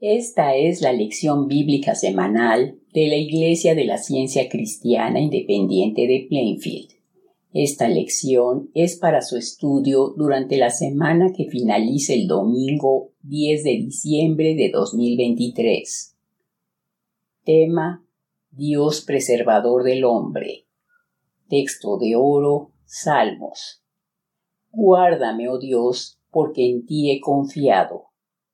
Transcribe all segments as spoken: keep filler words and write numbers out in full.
Esta es la lección bíblica semanal de la Iglesia de la Ciencia Cristiana Independiente de Plainfield. Esta lección es para su estudio durante la semana que finaliza el domingo diez de diciembre de dos mil veintitrés. Tema: Dios preservador del hombre. Texto de oro: Salmos. Guárdame, oh Dios, porque en ti he confiado.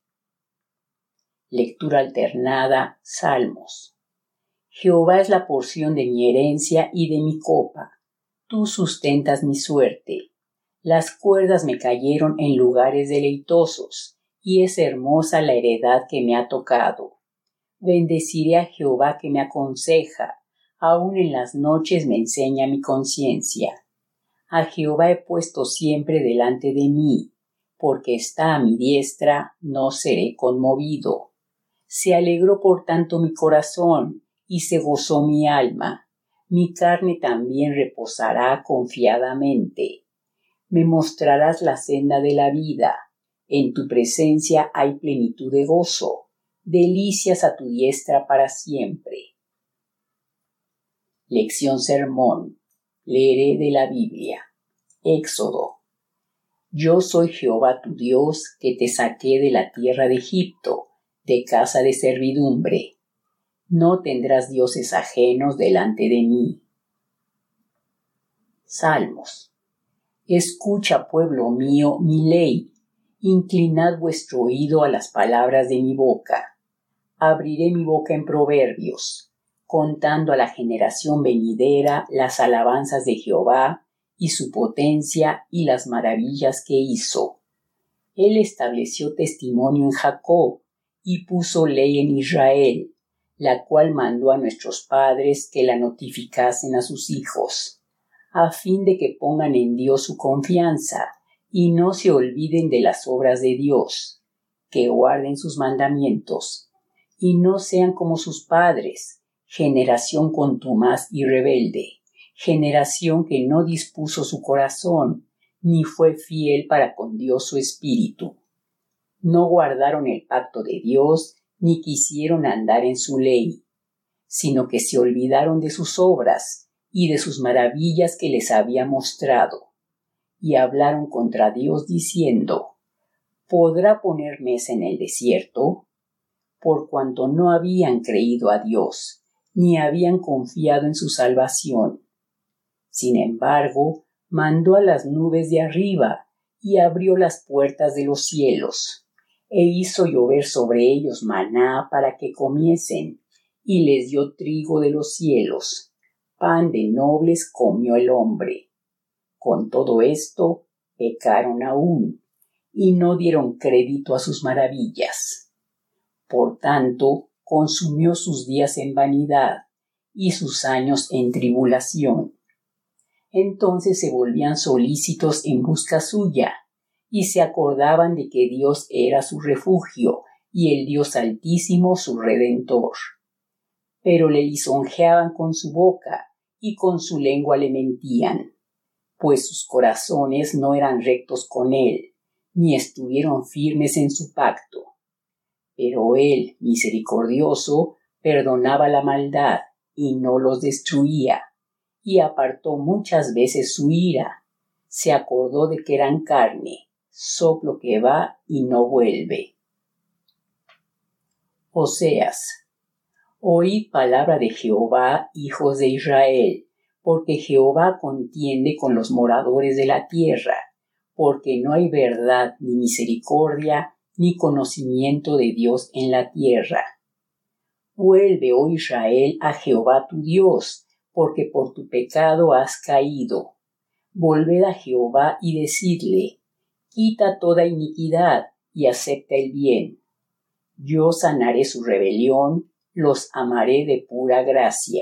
Lectura alternada: Salmos. Jehová es la porción de mi herencia y de mi copa. Tú sustentas mi suerte. Las cuerdas me cayeron en lugares deleitosos, y es hermosa la heredad que me ha tocado. Bendeciré a Jehová que me aconseja, aun en las noches me enseña mi conciencia. A Jehová he puesto siempre delante de mí, porque está a mi diestra, no seré conmovido. Se alegró por tanto mi corazón, y se gozó mi alma. Mi carne también reposará confiadamente. Me mostrarás la senda de la vida. En tu presencia hay plenitud de gozo. Delicias a tu diestra para siempre. Lección sermón. Leeré de la Biblia. Éxodo. Yo soy Jehová tu Dios, que te saqué de la tierra de Egipto, de casa de servidumbre. No tendrás dioses ajenos delante de mí. Salmos. Escucha, pueblo mío, mi ley. Inclinad vuestro oído a las palabras de mi boca. Abriré mi boca en proverbios, contando a la generación venidera las alabanzas de Jehová y su potencia y las maravillas que hizo. Él estableció testimonio en Jacob y puso ley en Israel, la cual mandó a nuestros padres que la notificasen a sus hijos, a fin de que pongan en Dios su confianza y no se olviden de las obras de Dios, que guarden sus mandamientos, y no sean como sus padres, generación contumaz y rebelde, generación que no dispuso su corazón, ni fue fiel para con Dios su espíritu. No guardaron el pacto de Dios, ni quisieron andar en su ley, sino que se olvidaron de sus obras y de sus maravillas que les había mostrado, y hablaron contra Dios diciendo: ¿podrá poner mesa en el desierto? Por cuanto no habían creído a Dios, ni habían confiado en su salvación. Sin embargo, mandó a las nubes de arriba y abrió las puertas de los cielos, e hizo llover sobre ellos maná para que comiesen, y les dio trigo de los cielos. Pan de nobles comió el hombre. Con todo esto, pecaron aún, y no dieron crédito a sus maravillas. Por tanto, consumió sus días en vanidad, y sus años en tribulación. Entonces se volvían solícitos en busca suya, y se acordaban de que Dios era su refugio, y el Dios Altísimo su Redentor. Pero le lisonjeaban con su boca, y con su lengua le mentían, pues sus corazones no eran rectos con él, ni estuvieron firmes en su pacto. Pero él, misericordioso, perdonaba la maldad, y no los destruía, y apartó muchas veces su ira. Se acordó de que eran carne, soplo que va y no vuelve. Oseas. Oíd palabra de Jehová, hijos de Israel, porque Jehová contiende con los moradores de la tierra, porque no hay verdad ni misericordia ni conocimiento de Dios en la tierra. Vuelve, oh Israel, a Jehová tu Dios, porque por tu pecado has caído. Volved a Jehová y decidle: quita toda iniquidad y acepta el bien. Yo sanaré su rebelión, los amaré de pura gracia.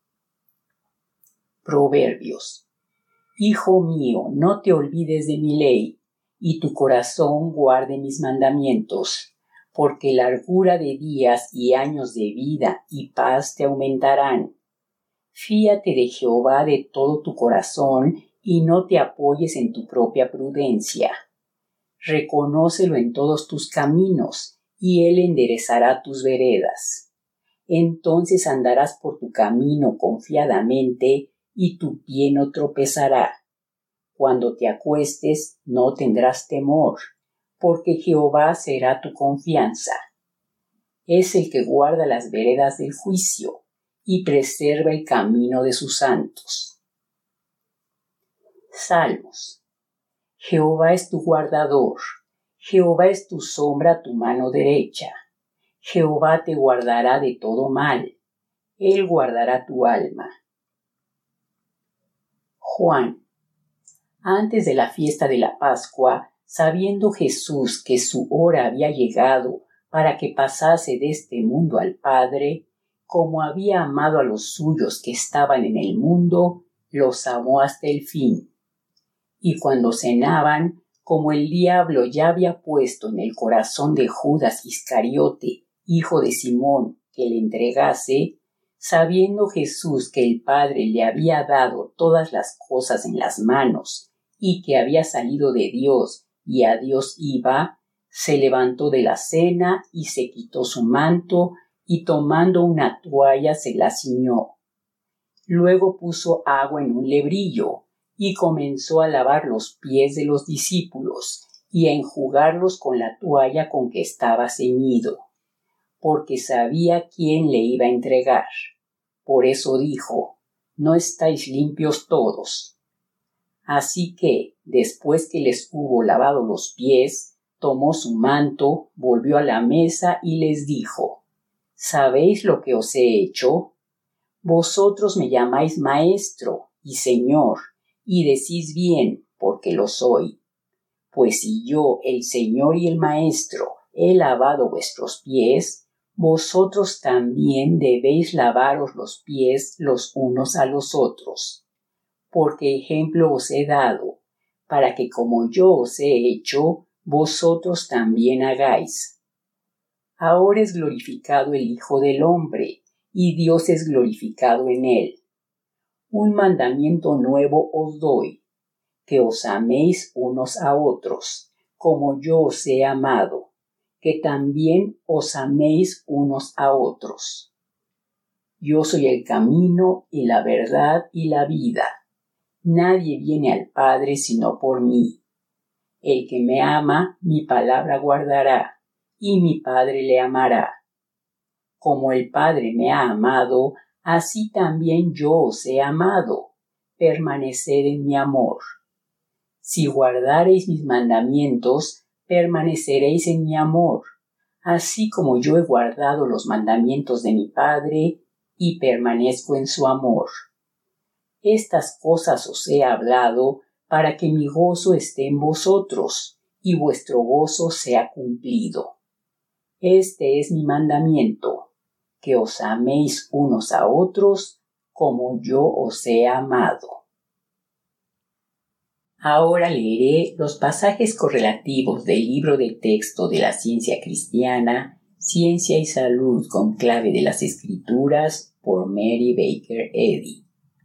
Proverbios. Hijo mío, no te olvides de mi ley, y tu corazón guarde mis mandamientos, porque largura de días y años de vida y paz te aumentarán. Fíate de Jehová de todo tu corazón, y no te apoyes en tu propia prudencia. Reconócelo en todos tus caminos, y Él enderezará tus veredas. Entonces andarás por tu camino confiadamente, y tu pie no tropezará. Cuando te acuestes, no tendrás temor, porque Jehová será tu confianza. Es el que guarda las veredas del juicio, y preserva el camino de sus santos. Salmos. Jehová es tu guardador, Jehová es tu sombra a tu mano derecha. Jehová te guardará de todo mal, Él guardará tu alma. Juan. Antes de la fiesta de la Pascua, sabiendo Jesús que su hora había llegado para que pasase de este mundo al Padre, como había amado a los suyos que estaban en el mundo, los amó hasta el fin. Y cuando cenaban, como el diablo ya había puesto en el corazón de Judas Iscariote, hijo de Simón, que le entregase, sabiendo Jesús que el Padre le había dado todas las cosas en las manos, y que había salido de Dios y a Dios iba, se levantó de la cena y se quitó su manto, y tomando una toalla se la ciñó. Luego puso agua en un lebrillo, y comenzó a lavar los pies de los discípulos, y a enjugarlos con la toalla con que estaba ceñido, porque sabía quién le iba a entregar. Por eso dijo: No estáis limpios todos. Así que, después que les hubo lavado los pies, tomó su manto, volvió a la mesa y les dijo: ¿Sabéis lo que os he hecho? Vosotros me llamáis Maestro y Señor, y decís bien, porque lo soy. Pues si yo, el Señor y el Maestro, he lavado vuestros pies, vosotros también debéis lavaros los pies los unos a los otros. Porque ejemplo os he dado, para que como yo os he hecho, vosotros también hagáis. Ahora es glorificado el Hijo del Hombre, y Dios es glorificado en él. Un mandamiento nuevo os doy, que os améis unos a otros, como yo os he amado, que también os améis unos a otros. Yo soy el camino y la verdad y la vida. Nadie viene al Padre sino por mí. El que me ama, mi palabra guardará, y mi Padre le amará. Como el Padre me ha amado, así también yo os he amado. Permaneced en mi amor. Si guardareis mis mandamientos, permaneceréis en mi amor, así como yo he guardado los mandamientos de mi Padre, y permanezco en su amor. Estas cosas os he hablado para que mi gozo esté en vosotros, y vuestro gozo sea cumplido. Este es mi mandamiento, que os améis unos a otros, como yo os he amado. Ahora leeré los pasajes correlativos del libro de texto de la ciencia cristiana, Ciencia y Salud con clave de las Escrituras, por Mary Baker Eddy.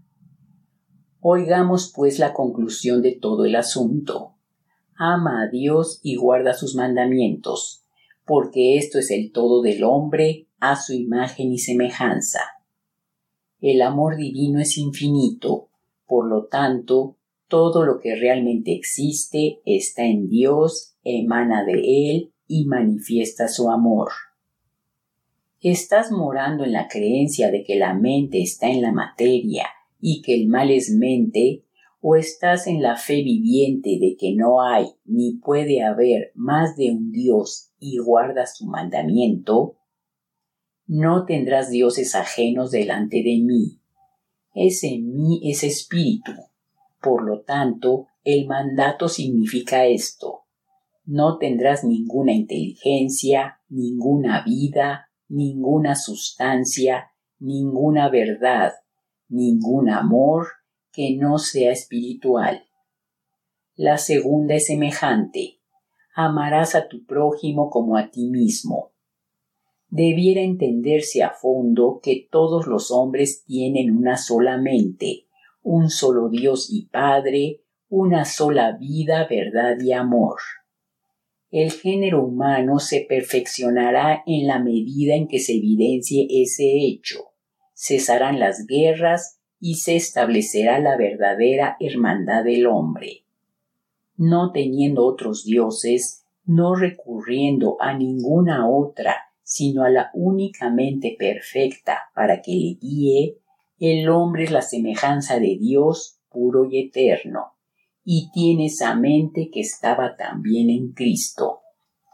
Oigamos pues la conclusión de todo el asunto. Ama a Dios y guarda sus mandamientos, porque esto es el todo del hombre, a su imagen y semejanza. El amor divino es infinito, por lo tanto, todo lo que realmente existe está en Dios, emana de Él y manifiesta su amor. ¿Estás morando en la creencia de que la mente está en la materia y que el mal es mente, o estás en la fe viviente de que no hay ni puede haber más de un Dios y guardas su mandamiento? No tendrás dioses ajenos delante de mí. Ese en mí es espíritu. Por lo tanto, el mandato significa esto: no tendrás ninguna inteligencia, ninguna vida, ninguna sustancia, ninguna verdad, ningún amor que no sea espiritual. La segunda es semejante: amarás a tu prójimo como a ti mismo. Debiera entenderse a fondo que todos los hombres tienen una sola mente, un solo Dios y Padre, una sola vida, verdad y amor. el género humano se perfeccionará en la medida en que se evidencie ese hecho. Cesarán las guerras y se establecerá la verdadera hermandad del hombre. No teniendo otros dioses, no recurriendo a ninguna otra, sino a la únicamente perfecta para que le guíe, el hombre es la semejanza de Dios puro y eterno, y tiene esa mente que estaba también en Cristo.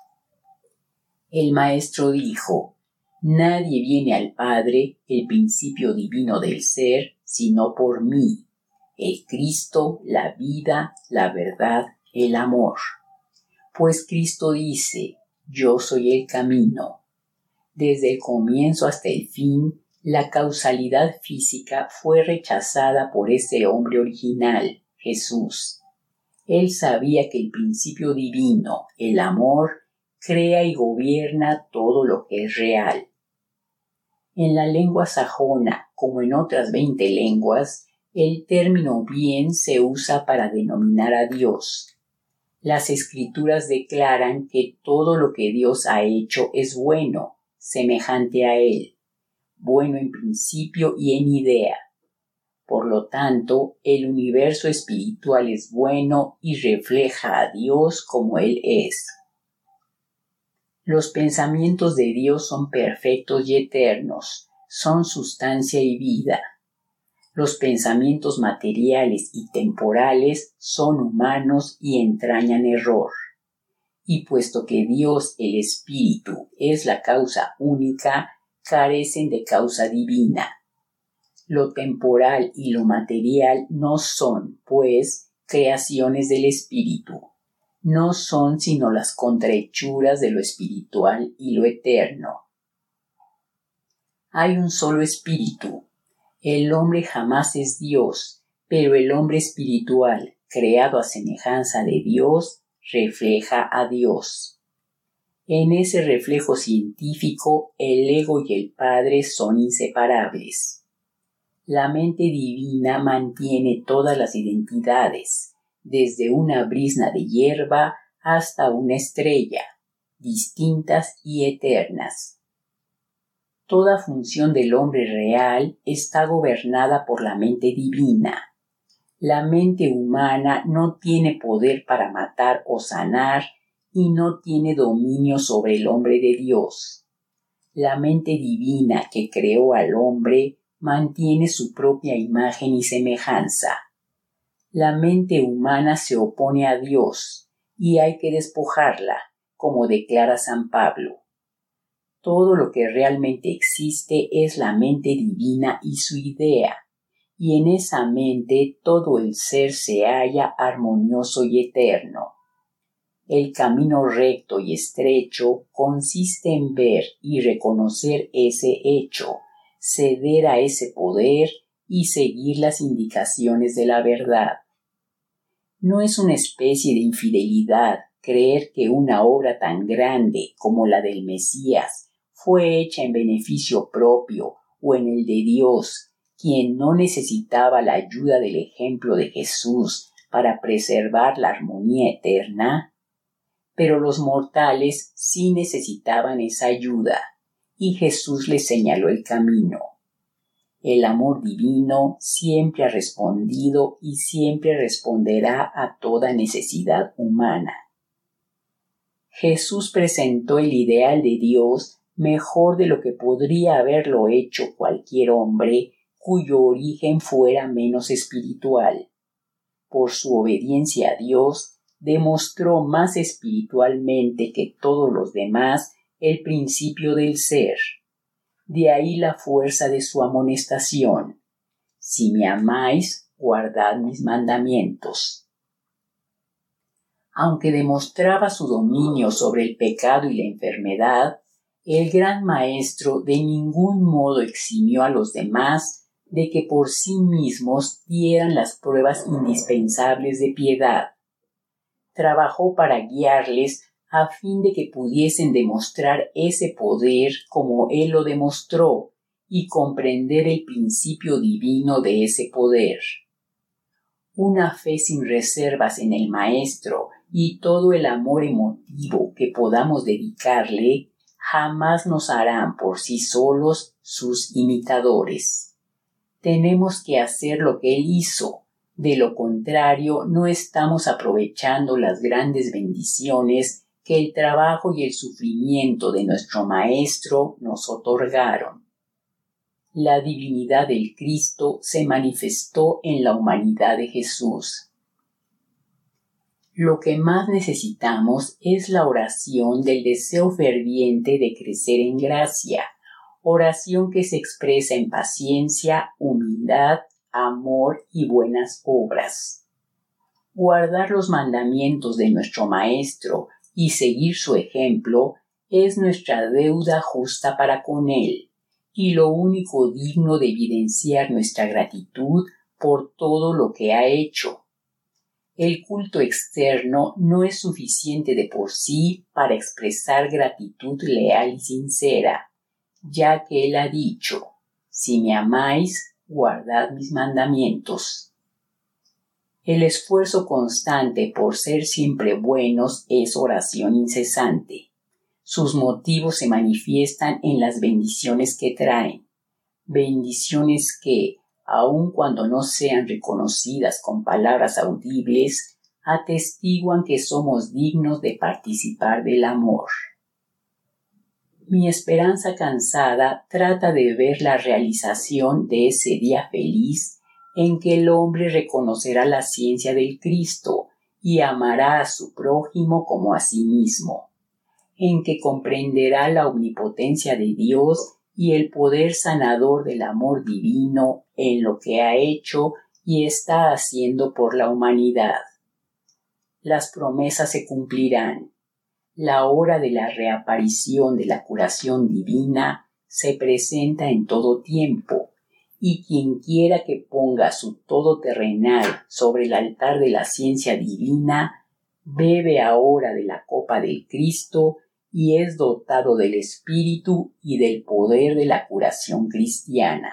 El Maestro dijo: nadie viene al Padre, el principio divino del ser, sino por mí, el Cristo, la vida, la verdad, el amor. Pues Cristo dice: yo soy el camino. Desde el comienzo hasta el fin, la causalidad física fue rechazada por ese hombre original, Jesús. Él sabía que el principio divino, el amor, crea y gobierna todo lo que es real. En la lengua sajona, como en otras veinte lenguas, el término bien se usa para denominar a Dios. Las Escrituras declaran que todo lo que Dios ha hecho es bueno, semejante a Él, bueno en principio y en idea. Por lo tanto, el universo espiritual es bueno y refleja a Dios como Él es. Los pensamientos de Dios son perfectos y eternos, son sustancia y vida. Los pensamientos materiales y temporales son humanos y entrañan error. Y puesto que Dios, el Espíritu, es la causa única, carecen de causa divina. Lo temporal y lo material no son, pues, creaciones del Espíritu. No son sino las contrahechuras de lo espiritual y lo eterno. Hay un solo Espíritu. El hombre jamás es Dios, pero el hombre espiritual, creado a semejanza de Dios, refleja a Dios. En ese reflejo científico, el ego y el Padre son inseparables. La mente divina mantiene todas las identidades, desde una brizna de hierba hasta una estrella, distintas y eternas. Toda función del hombre real está gobernada por la mente divina. La mente humana no tiene poder para matar o sanar y no tiene dominio sobre el hombre de Dios. La mente divina que creó al hombre mantiene su propia imagen y semejanza. La mente humana se opone a Dios y hay que despojarla, como declara San Pablo. Todo lo que realmente existe es la mente divina y su idea, y en esa mente todo el ser se halla armonioso y eterno. El camino recto y estrecho consiste en ver y reconocer ese hecho, ceder a ese poder y seguir las indicaciones de la verdad. No es una especie de infidelidad creer que una obra tan grande como la del Mesías fue hecha en beneficio propio o en el de Dios, quien no necesitaba la ayuda del ejemplo de Jesús para preservar la armonía eterna. Pero los mortales sí necesitaban esa ayuda, y Jesús les señaló el camino. El amor divino siempre ha respondido y siempre responderá a toda necesidad humana. Jesús presentó el ideal de Dios mejor de lo que podría haberlo hecho cualquier hombre cuyo origen fuera menos espiritual. Por su obediencia a Dios, demostró más espiritualmente que todos los demás el principio del ser. De ahí la fuerza de su amonestación: si me amáis, guardad mis mandamientos. Aunque demostraba su dominio sobre el pecado y la enfermedad, el gran maestro de ningún modo eximió a los demás de que por sí mismos dieran las pruebas indispensables de piedad. Trabajó para guiarles a fin de que pudiesen demostrar ese poder como él lo demostró y comprender el principio divino de ese poder. Una fe sin reservas en el Maestro y todo el amor emotivo que podamos dedicarle jamás nos harán por sí solos sus imitadores. Tenemos que hacer lo que Él hizo. De lo contrario, no estamos aprovechando las grandes bendiciones que el trabajo y el sufrimiento de nuestro Maestro nos otorgaron. La divinidad del Cristo se manifestó en la humanidad de Jesús. Lo que más necesitamos es la oración del deseo ferviente de crecer en gracia, oración que se expresa en paciencia, humildad, amor y buenas obras. Guardar los mandamientos de nuestro Maestro y seguir su ejemplo es nuestra deuda justa para con Él, y lo único digno de evidenciar nuestra gratitud por todo lo que ha hecho. El culto externo no es suficiente de por sí para expresar gratitud leal y sincera, ya que Él ha dicho: si me amáis, guardad mis mandamientos. El esfuerzo constante por ser siempre buenos es oración incesante. Sus motivos se manifiestan en las bendiciones que traen, bendiciones que, aun cuando no sean reconocidas con palabras audibles, atestiguan que somos dignos de participar del amor. Mi esperanza cansada trata de ver la realización de ese día feliz en que el hombre reconocerá la ciencia del Cristo y amará a su prójimo como a sí mismo, en que comprenderá la omnipotencia de Dios y el poder sanador del amor divino en lo que ha hecho y está haciendo por la humanidad. Las promesas se cumplirán. La hora de la reaparición de la curación divina se presenta en todo tiempo, y quien quiera que ponga su todo terrenal sobre el altar de la ciencia divina, bebe ahora de la copa del Cristo y es dotado del Espíritu y del poder de la curación cristiana.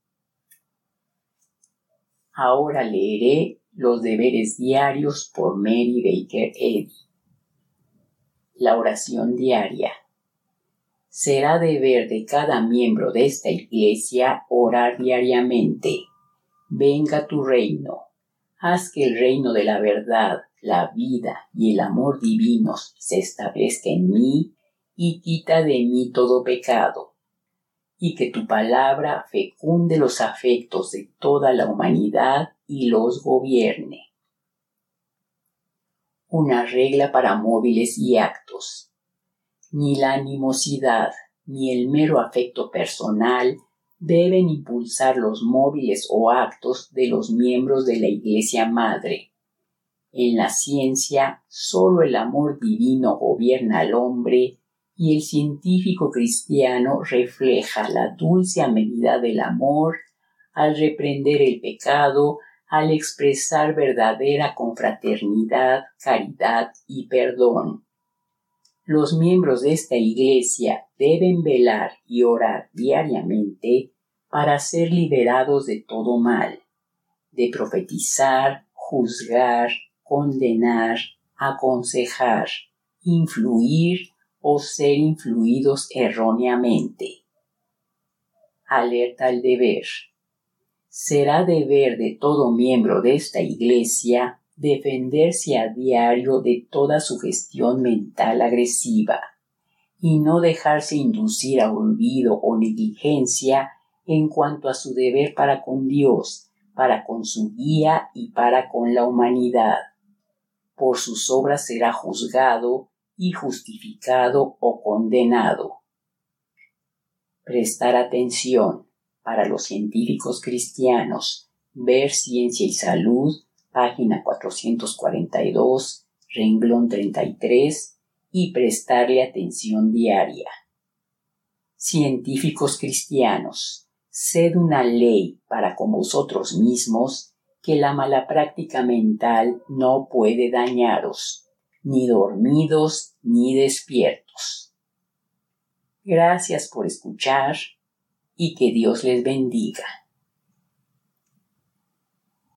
Ahora leeré los deberes diarios por Mary Baker Eddy. La oración diaria. Será deber de cada miembro de esta iglesia orar diariamente. Venga tu reino. Haz que el reino de la verdad, la vida y el amor divinos se establezca en mí y quita de mí todo pecado. Y que tu palabra fecunde los afectos de toda la humanidad y los gobierne. Una regla para móviles y actos. Ni la animosidad ni el mero afecto personal deben impulsar los móviles o actos de los miembros de la Iglesia Madre. En la ciencia, solo el amor divino gobierna al hombre y el científico cristiano refleja la dulce amenidad del amor al reprender el pecado, al expresar verdadera confraternidad, caridad y perdón. Los miembros de esta iglesia deben velar y orar diariamente para ser liberados de todo mal, de profetizar, juzgar, condenar, aconsejar, influir o ser influidos erróneamente. Alerta al deber. Será deber de todo miembro de esta iglesia defenderse a diario de toda sugestión mental agresiva y no dejarse inducir a olvido o negligencia en cuanto a su deber para con Dios, para con su guía y para con la humanidad. Por sus obras será juzgado y justificado o condenado. Prestar atención. Para los científicos cristianos, ver Ciencia y Salud, página cuatrocientos cuarenta y dos, renglón treinta y tres, y prestarle atención diaria. Científicos cristianos, sed una ley para con vosotros mismos que la mala práctica mental no puede dañaros, ni dormidos ni despiertos. Gracias por escuchar y que Dios les bendiga.